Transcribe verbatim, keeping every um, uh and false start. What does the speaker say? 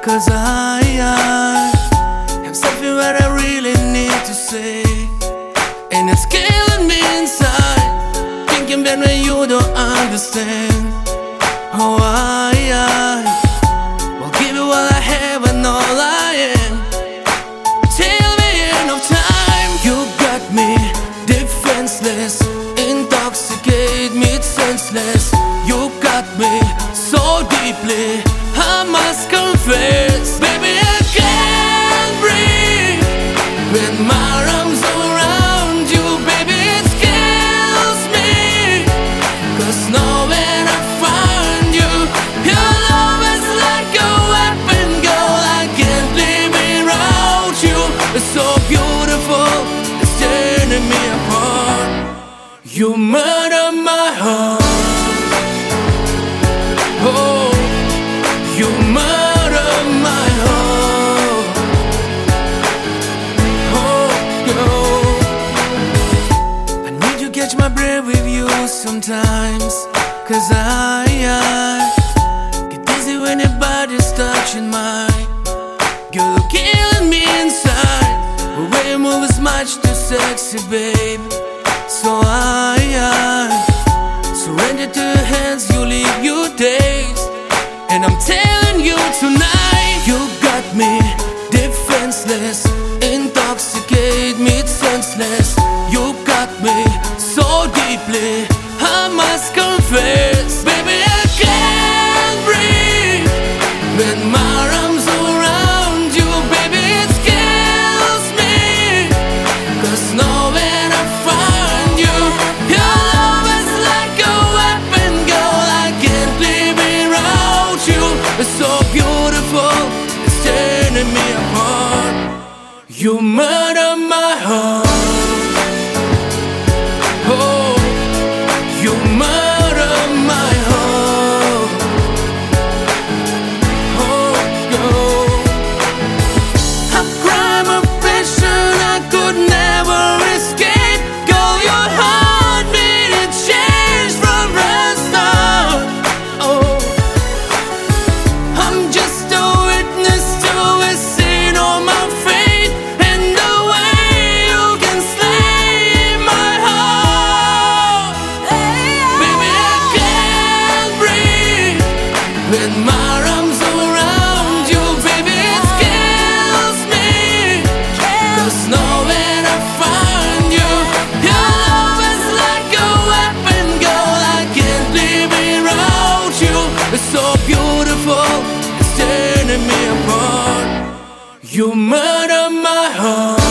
'cause I, I have something that I really need to say, and it's killing me inside, thinking that when you don't understand. Oh, I, I will give you all I have and all I am till the end of time. You got me defenseless, intoxicate me senseless. You got me so deeply, I must confess. Baby, I can't breathe with my arms around you. Baby, it kills me, 'cause nowhere I find you. Your love is like a weapon, girl, I can't live without you. It's so beautiful, it's tearing me apart. You murder my heart. Oh, you murder my heart. Oh, girl, I need to catch my breath with you sometimes, 'cause I, I get dizzy when your body's touching mine. You're killing me inside, the way you move is much too sexy, babe. So I, I surrender to your hands, you leave your days. And I'm telling you tonight, you got me defenseless, intoxicate me senseless. You got me so deeply, I must confess. Baby, I can't breathe with my arms around you. Baby, it kills me, 'cause nowhere I find you. Your love is like a weapon, girl, I can't live without you. It's so beautiful, it's tearing me apart. You murder my heart. Oh, you murder my heart. Oh, girl, a crime of passion I could never escape. Girl, your heart made it change from the start. Oh, I'm just a witness to a sin on my fate, and the way you can slay my heart. Baby, I can't breathe with my arms around you. Baby, it kills me, 'cause nowhere I find you. Your love is like a weapon, girl, I can't live without you. It's so beautiful, it's tearing me apart. You murder my heart.